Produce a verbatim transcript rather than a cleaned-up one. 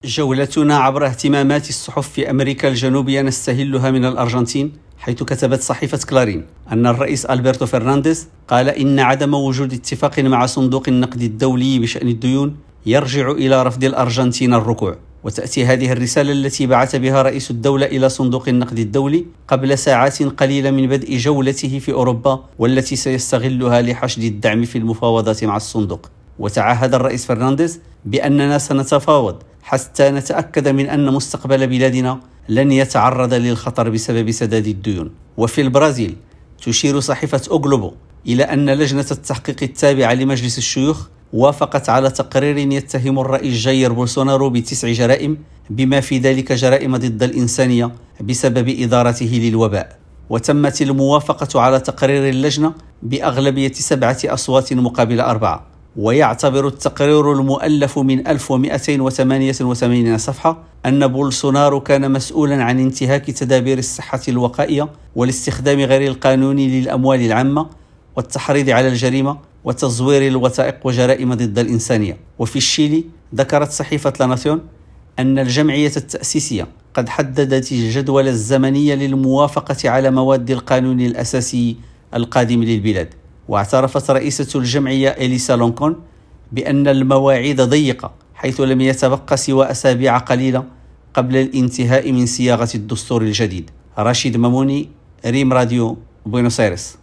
جولتنا عبر اهتمامات الصحف في أمريكا الجنوبية نستهلها من الأرجنتين، حيث كتبت صحيفة كلارين أن الرئيس ألبرتو فرنانديز قال إن عدم وجود اتفاق مع صندوق النقد الدولي بشأن الديون يرجع إلى رفض الأرجنتين الركوع. وتأتي هذه الرسالة التي بعث بها رئيس الدولة إلى صندوق النقد الدولي قبل ساعات قليلة من بدء جولته في أوروبا، والتي سيستغلها لحشد الدعم في المفاوضات مع الصندوق. وتعهد الرئيس فرنانديز بأننا سنتفاوض حتى نتأكد من أن مستقبل بلادنا لن يتعرض للخطر بسبب سداد الديون. وفي البرازيل تشير صحيفة أو جلوبو إلى أن لجنة التحقيق التابعة لمجلس الشيوخ وافقت على تقرير يتهم الرئيس جاير بولسونارو بتسع جرائم، بما في ذلك جرائم ضد الإنسانية بسبب إدارته للوباء. وتمت الموافقة على تقرير اللجنة بأغلبية سبعة أصوات مقابل أربعة. ويعتبر التقرير المؤلف من ألف ومئتين وثمانية وثمانين صفحة أن بولسونارو كان مسؤولا عن انتهاك تدابير الصحة الوقائية والاستخدام غير القانوني للأموال العامة والتحريض على الجريمة وتزوير الوثائق وجرائم ضد الإنسانية. وفي الشيلي ذكرت صحيفة لاناسيون أن الجمعية التأسيسية قد حددت الجدول الزمني للموافقة على مواد القانون الأساسي القادم للبلاد. واعترفت رئيسة الجمعية إليسا لونكون بأن المواعيد ضيقة، حيث لم يتبقى سوى أسابيع قليلة قبل الانتهاء من صياغة الدستور الجديد. رشيد ماموني، ريم راديو، بوينوس آيرس.